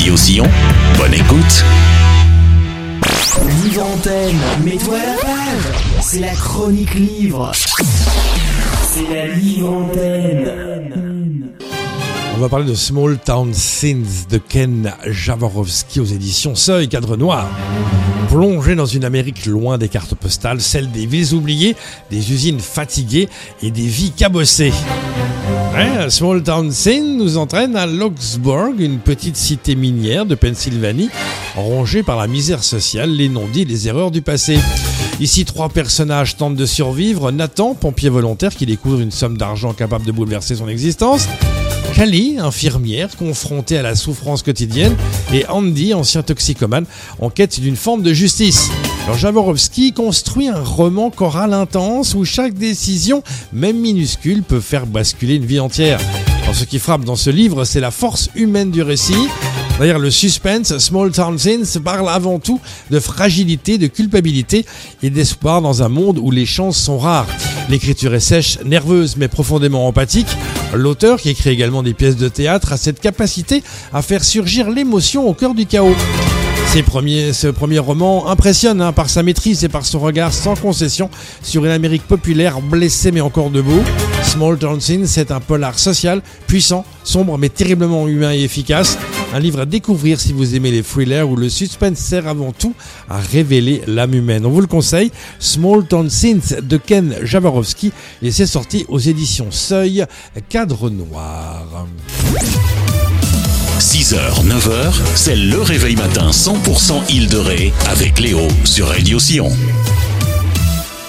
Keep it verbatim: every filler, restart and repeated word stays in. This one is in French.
Radio Sillon, bonne écoute. Livre Antenne, mets-toi à la page. C'est la chronique livre. C'est la Livre Antenne. On va parler de Small Town Scenes de Ken Jaworowski aux éditions Seuil, Cadre Noir. Plongé dans une Amérique loin des cartes postales, celle des villes oubliées, des usines fatiguées et des vies cabossées. Ouais, Small Town Scene nous entraîne à Locksburg, une petite cité minière de Pennsylvanie, rongée par la misère sociale, les non-dits et les erreurs du passé. Ici, trois personnages tentent de survivre. Nathan, pompier volontaire qui découvre une somme d'argent capable de bouleverser son existence. Callie, infirmière, confrontée à la souffrance quotidienne, et Andy, ancien toxicomane, en quête d'une forme de justice. Alors Jaworowski construit un roman choral intense où chaque décision, même minuscule, peut faire basculer une vie entière. Alors, ce qui frappe dans ce livre, c'est la force humaine du récit. D'ailleurs, le suspense, Small Town Scenes parle avant tout de fragilité, de culpabilité et d'espoir dans un monde où les chances sont rares. L'écriture est sèche, nerveuse, mais profondément empathique. L'auteur, qui écrit également des pièces de théâtre, a cette capacité à faire surgir l'émotion au cœur du chaos. Ses premiers, ce premier roman impressionne hein, par sa maîtrise et par son regard sans concession sur une Amérique populaire blessée mais encore debout. Small Town Scenes, c'est un polar social, puissant, sombre mais terriblement humain et efficace. Un livre à découvrir si vous aimez les thrillers où le suspense sert avant tout à révéler l'âme humaine. On vous le conseille, Small Town Scenes de Ken Jaworowski, et c'est sorti aux éditions Seuil, Cadre Noir. six heures, neuf heures, c'est le réveil matin cent pour cent Île de Ré avec Léo sur Radio Sillon.